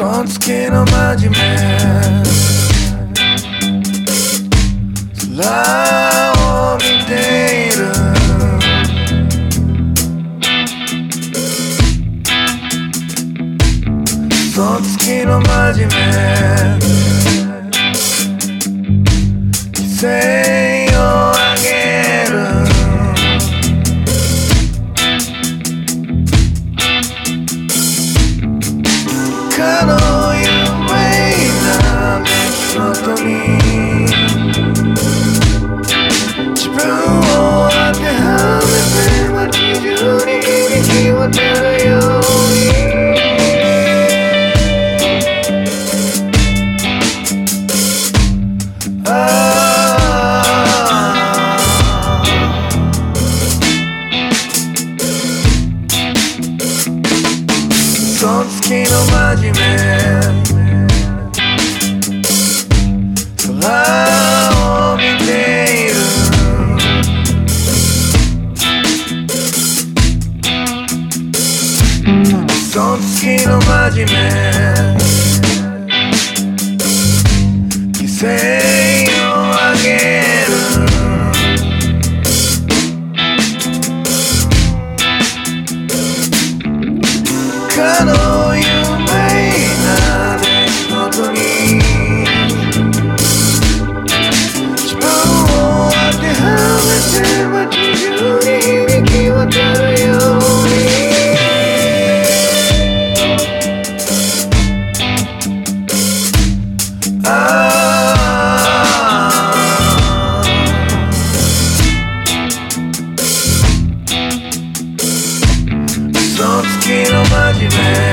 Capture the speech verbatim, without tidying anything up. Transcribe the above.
嘘つきの真面目空を見ている嘘つきの真面目犠牲をあげるかの有名な出来事に自分を当てはめて街中に響き渡るように嘘つきの真面目空を見ている嘘つきの真面目犠牲をあげるかの有名な出来事に自分を当てはめて街中に響き渡るように嘘つきの真面目